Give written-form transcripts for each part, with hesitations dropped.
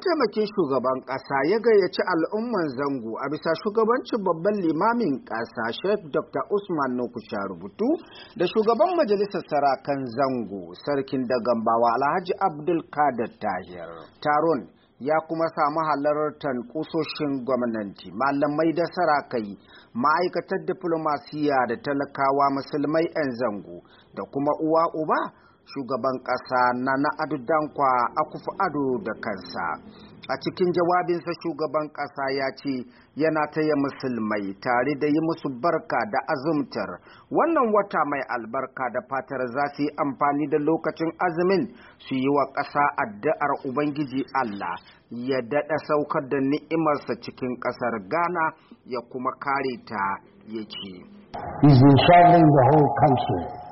mataimakin shugaban ƙasa ya gayyaci al'umman Zango a bisa shugabancin babban limamin ƙasa Sheikh Dr. Usman Nukusha Rubutu da shugaban majalisar sarakan Zango Sarkin Dagambawa Alhaji Abdul Kadir Tahir. Taron ya kuma samu halartar kusoshin gwamnati, malamai da sarakai, ma'aikatar diplomasiya da talakawa musulmai 'yan Zango da kuma uwa uba shugaban ƙasa na Ado Dankwa Akufo-Addo da kansa. A cikin jawabinsa shugaban ƙasa ya ce yana taya musulmai tare da yi musu barka da azumtar wannan wata mai albarka da fatar za su yi amfani da lokacin azumin su yi wa ƙasa addu'ar Ubangiji Allah ya daɗa saukar da ni'imarsa cikin ƙasar Ghana ya kuma kare ta, ya ce. He's been traveling the whole country.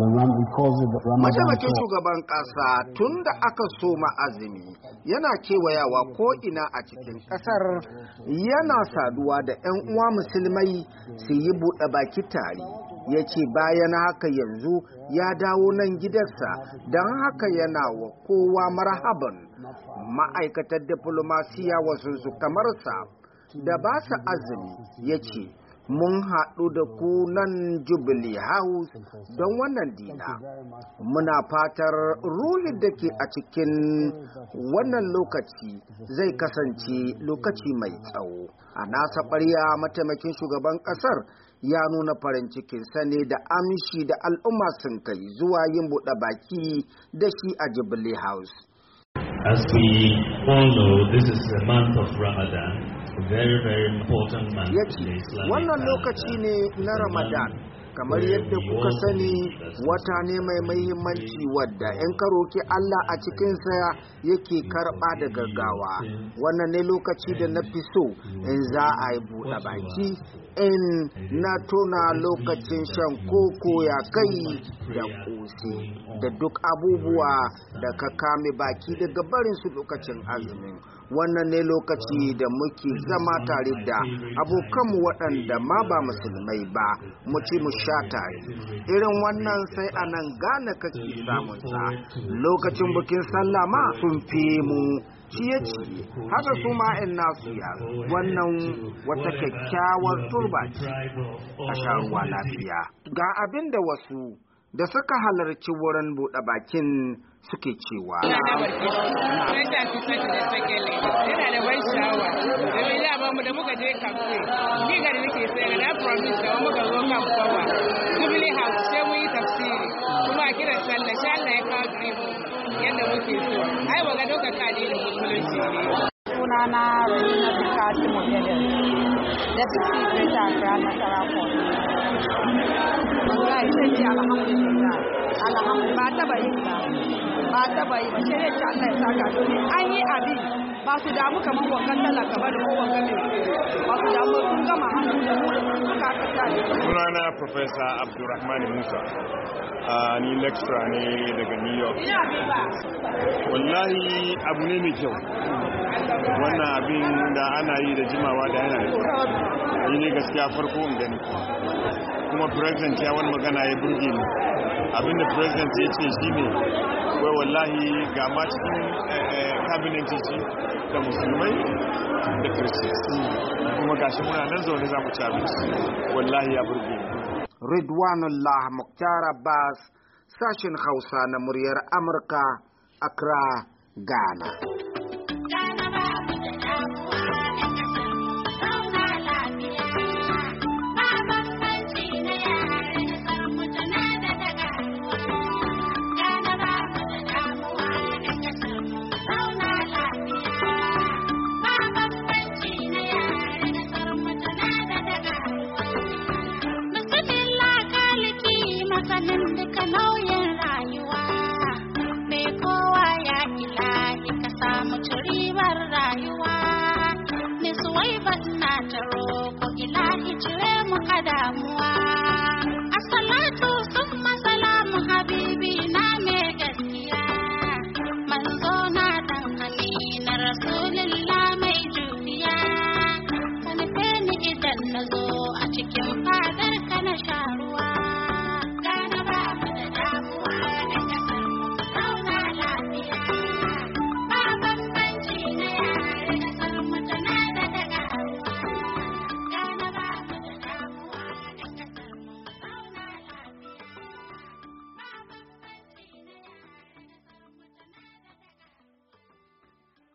Mataimakin shugaban ƙasa tun da aka soma azumi yana kewayawa ko'ina a cikin ƙasar, yana saduwa da 'yan uwa musulmai su yi buɗe baki tare. Ya ce bayan haka yanzu ya dawo nan gidansa, don haka yana wa kowa marhaban. Ma'aikatar diplomasiya wasu su kamarsa da ba su azumi, ya ce mun haɗu da ku nan Jubilee House don wannan dina. Muna fatar ruhin da ke a cikin wannan lokaci zai kasance lokaci mai tsawo. A nasa ɓarya mataimakin shugaban ƙasar ya nuna farin cikinsa ne da amshi da al'umma sun kai zuwa yin buɗe baki da shi a Jubilee House. As we all know, this is the month of Ramadan. Very, very important month. Wannan lokaci ne na Ramadan, kamar yadda kuka sani wata ne mai mahimmanci wadda 'yan karoki Allah a cikinsa yake karɓa da gaggawa. Wannan ne lokaci da na fi so in za a yi buɗe baki, in na tuna lokacin shan koko ya kai da ƙosi da duk abubuwa da ka kame baki daga barinsu lokacin azumin. Wannan ne lokaci da muke zama tare da abokanmu waɗanda ma ba musulmai ba, mu ci mu sha tare. Irin wannan sai a nan Ghana kake samunsa. Lokacin bikin sallah ma sun fi mu ciye-ciye, haka su ma 'yan nasu ya. Wannan wata kyakkyawar turba ce a sha ruwa lafiya. Ga abin da wasu da suka halarci wurin buɗe bakin suke cewa. Yana da ban sha'awa, domin da mu da muka je kamfe, giga da nake sayar na promise da muka zo kan kowa. Jubilee House sai mu yi tafsiri, kuma a kira sallah, sha Allah ya kawo dribu yadda muke so. Ai waga doka kadi da musulunci ne. Sunana Rahina Bukati Moyede, Deputy Greater Accra Nasarawa Port. Wallahi sai ce alhamdulillah, ba taba yi ba sai dai ce Allah ya saka domin an yi abin ba su damu kamar wangan talaka ba da wangan mai ba su damu sun gama hannu da mu da suka aka tare. Sunana Professor Abdulrahman Musa, ni lecturer ne daga New York. Wallahi abu ne mai kyau, wannan abin da ana yi da jimawa da yana da kyau. Ni ne gaskiya farko in gani, kuma president ya wani magana ya burge ni. Abinda president ya ce shi ne wai wallahi ga ma cikin cabinet ce da musulmai da kristiyanci, kuma gashi muna nan zaune za mu ci abinci. Wallahi ya burge ni. Ridwanullah Mukhtar Abbas, sashen Hausa na muryar Amurka, Accra, Ghana. Assalatu summa salamu habibi na me gaskiya, manzo na dan Amina Rasul.